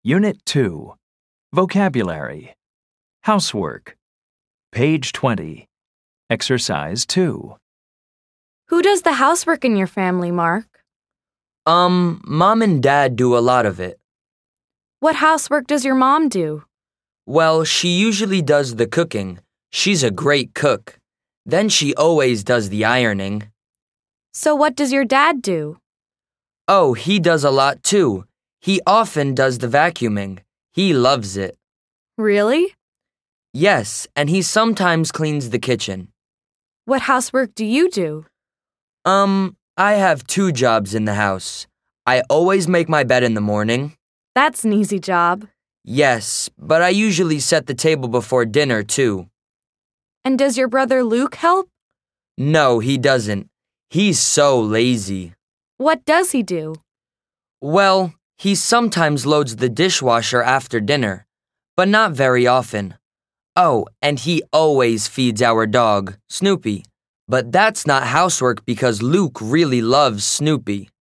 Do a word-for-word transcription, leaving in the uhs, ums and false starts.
Unit two. Vocabulary. Housework. Page twenty. Exercise two. Who does the housework in your family, Mark? Um, Mom and Dad do a lot of it. What housework does your mom do? Well, she usually does the cooking. She's a great cook. Then she always does the ironing. So what does your dad do? Oh, he does a lot too. He often does the vacuuming. He loves it. Really? Yes, and he sometimes cleans the kitchen. What housework do you do? Um, I have two jobs in the house. I always make my bed in the morning. That's an easy job. Yes, but I usually set the table before dinner too. And does your brother Luke help? No, he doesn't. He's so lazy. What does he do? Well, he sometimes loads the dishwasher after dinner, but not very often. Oh, and he always feeds our dog, Snoopy. But that's not housework because Luke really loves Snoopy.